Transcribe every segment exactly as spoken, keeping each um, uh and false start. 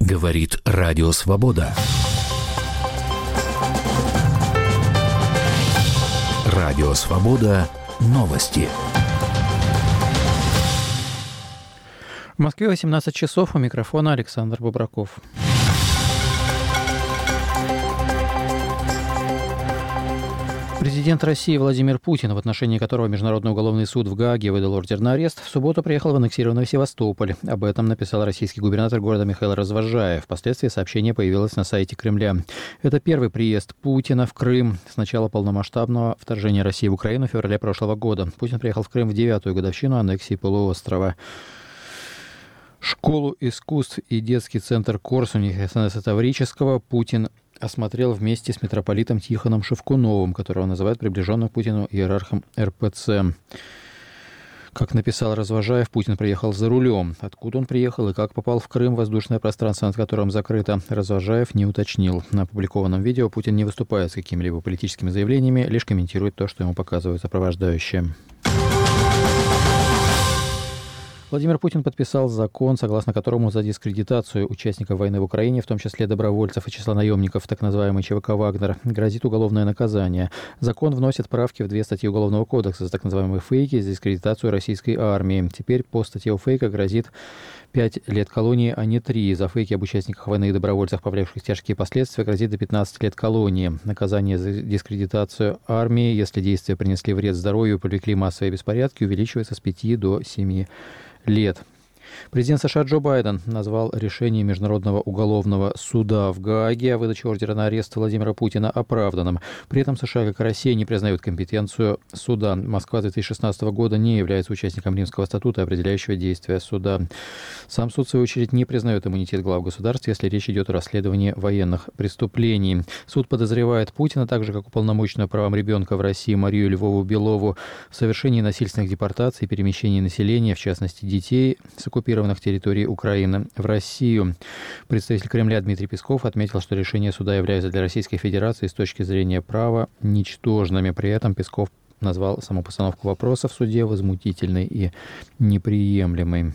Говорит Радио Свобода. Радио Свобода. Новости. В Москве восемнадцать часов. У микрофона Александр Бобраков. Президент России Владимир Путин, в отношении которого Международный уголовный суд в Гааге выдал ордер на арест, в субботу приехал в аннексированный Севастополь. Об этом написал российский губернатор города Михаил Развозжаев. Впоследствии сообщение появилось на сайте Кремля. Это первый приезд Путина в Крым с начала полномасштабного вторжения России в Украину в феврале прошлого года. Путин приехал в Крым в девятую годовщину аннексии полуострова. Школу искусств и детский центр Корсунь СНС Таврического Путин осмотрел вместе с митрополитом Тихоном Шевкуновым, которого называют приближенным к Путину иерархом эр пэ цэ. Как написал Развозжаев, Путин приехал за рулем. Откуда он приехал и как попал в Крым, воздушное пространство над которым закрыто, Развозжаев не уточнил. На опубликованном видео Путин не выступает с какими-либо политическими заявлениями, лишь комментирует то, что ему показывают сопровождающие. Владимир Путин подписал закон, согласно которому за дискредитацию участников войны в Украине, в том числе добровольцев и числа наемников, так называемый ЧВК «Вагнер», грозит уголовное наказание. Закон вносит правки в две статьи Уголовного кодекса за так называемые фейки, за дискредитацию российской армии. Теперь по статье о фейках грозит пять лет колонии, а не три. За фейки об участниках войны и добровольцах, повлекших тяжкие последствия, грозит до пятнадцати лет колонии. Наказание за дискредитацию армии, если действия принесли вред здоровью и привлекли массовые беспорядки, увеличивается с пяти до семи лет. Президент США Джо Байден назвал решение Международного уголовного суда в Гааге о выдаче ордера на арест Владимира Путина оправданным. При этом США, как и Россия, не признают компетенцию суда. Москва с две тысячи шестнадцатого года не является участником Римского статута, определяющего действия суда. Сам суд, в свою очередь, не признает иммунитет глав государств, если речь идет о расследовании военных преступлений. Суд подозревает Путина, так же как уполномоченную по правам ребенка в России Марию Львову-Белову, в совершении насильственных депортаций и перемещении населения, в частности детей, с оккупированных территорий Украины в Россию. Представитель Кремля Дмитрий Песков отметил, что решения суда являются для Российской Федерации с точки зрения права ничтожными. При этом Песков назвал саму постановку вопроса в суде возмутительной и неприемлемой.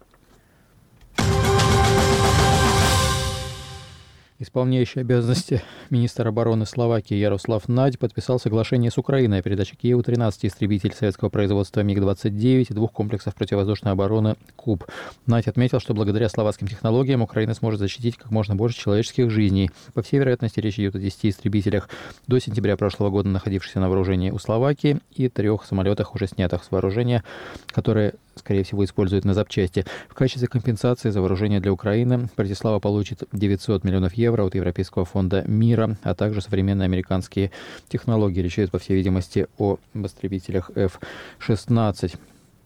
Исполняющий обязанности министра обороны Словакии Ярослав Надь подписал соглашение с Украиной о передаче Киеву тринадцати истребителей советского производства МиГ двадцать девять и двух комплексов противовоздушной обороны «Куб». Надь отметил, что благодаря словацким технологиям Украина сможет защитить как можно больше человеческих жизней. По всей вероятности, речь идет о десяти истребителях до сентября прошлого года, находившихся на вооружении у Словакии, и трех самолетах, уже снятых с вооружения, которые, скорее всего, используют на запчасти. В качестве компенсации за вооружение для Украины Братислава получит девятьсот миллионов евро от Европейского фонда мира, а также современные американские технологии. Речь идет, по всей видимости, о истребителях эф шестнадцать.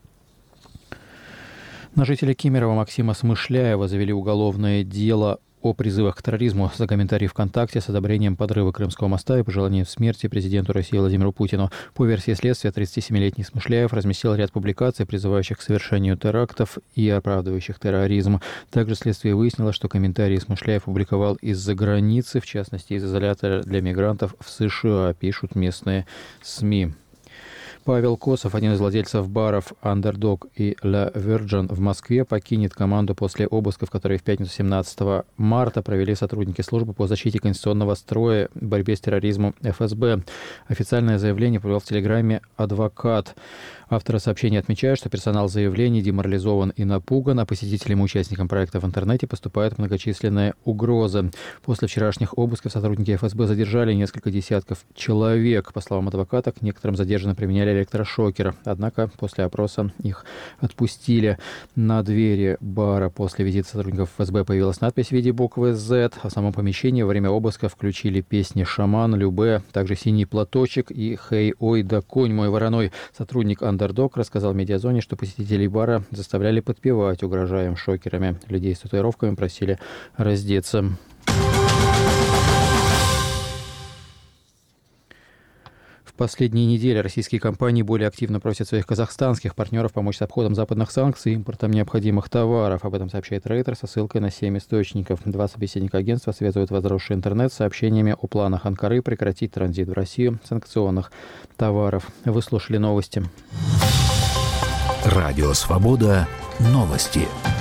На жителя Кемерово Максима Смышляева завели уголовное дело о призывах к терроризму за комментарий ВКонтакте с одобрением подрыва Крымского моста и пожеланием смерти президенту России Владимиру Путину. По версии следствия, тридцатисемилетний Смышляев разместил ряд публикаций, призывающих к совершению терактов и оправдывающих терроризм. Также следствие выяснило, что комментарии Смышляев публиковал из-за границы, в частности, из изолятора для мигрантов в США, пишут местные СМИ. Павел Косов, один из владельцев баров «Андердог» и «Ла Virgin» в Москве, покинет команду после обысков, которые в пятницу семнадцатого марта провели сотрудники службы по защите конституционного строя и борьбе с терроризмом эф эс бэ. Официальное заявление провел в Телеграме адвокат. Авторы сообщения отмечают, что персонал заявлений деморализован и напуган, а посетителям и участникам проекта в интернете поступают многочисленные угрозы. После вчерашних обысков сотрудники эф эс бэ задержали несколько десятков человек. По словам адвоката, к некоторым задержанным применяли электрошокер. Однако после опроса их отпустили. На двери бара после визита сотрудников эф эс бэ появилась надпись в виде буквы «зет». А в самом помещении во время обыска включили песни «Шаман», «Любэ», также «Синий платочек» и «Хей, ой, да конь мой вороной». Сотрудник «Андердог» рассказал медиазоне, что посетителей бара заставляли подпевать, угрожая им шокерами. Людей с татуировками просили раздеться. В последние недели российские компании более активно просят своих казахстанских партнеров помочь с обходом западных санкций и импортом необходимых товаров. Об этом сообщает Рейтер со ссылкой на семь источников. Два собеседника агентства связывают возросший интернет с сообщениями о планах Анкары прекратить транзит в Россию санкционных товаров. Вы слушали новости. Радио Свобода. Новости.